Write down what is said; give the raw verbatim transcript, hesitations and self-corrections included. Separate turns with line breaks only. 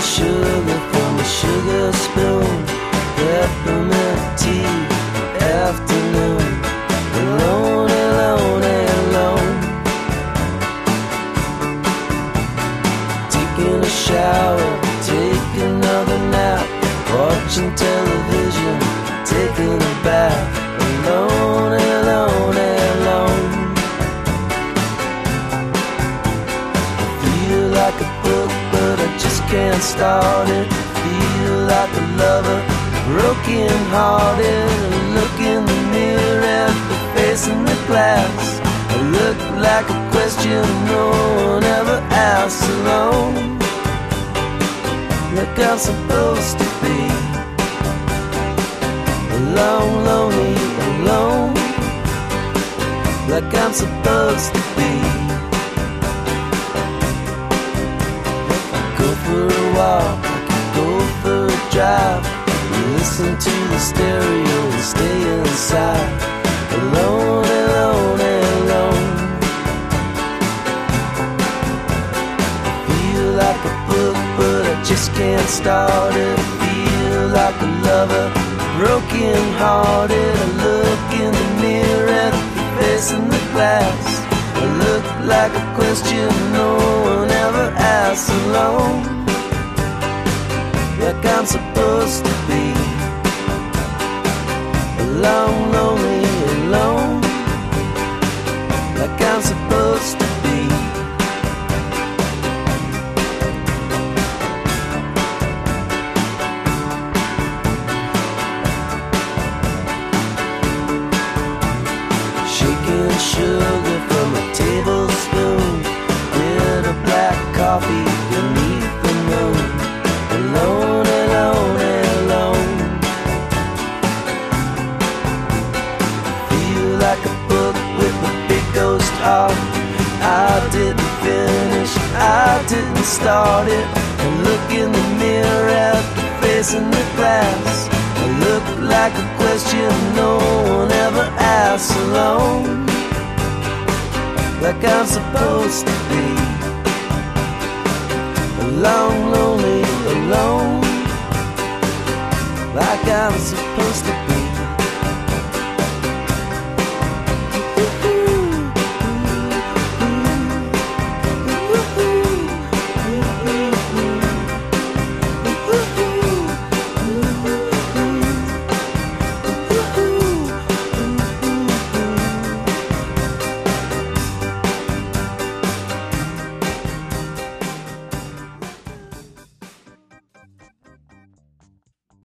sugar from a sugar spoon, peppermint tea, afternoon, alone, alone, alone. Taking a shower, take another nap, watching television, taking a bath, alone, alone, alone. I feel like a book, but I just can't start it. Feel like a lover, broken hearted. I look in the mirror at the face in the glass. I look like a question no one ever asks. Alone, like I'm supposed to be. Alone, lonely, alone, like I'm supposed to be. Go for a walk, I could go for a drive, listen to the stereo and stay inside. Alone, alone, alone. Feel like a book, but I just can't start it. Feel like a lover, broken hearted. I look in the mirror at the face in the glass. I look like a question no one ever asks. Alone, like I'm supposed to be. Alone, lonely, alone, like I'm supposed to be. Shaking sugar from a tablespoon, bit of black coffee beneath the moon. Alone, alone, alone. Feel like a book with a big ghost heart. I didn't finish, I didn't start it. I look in the mirror at the face in the glass. I look like a question no one ever asks. Alone, like I'm supposed to be. Alone, lonely, alone, like I'm supposed to be.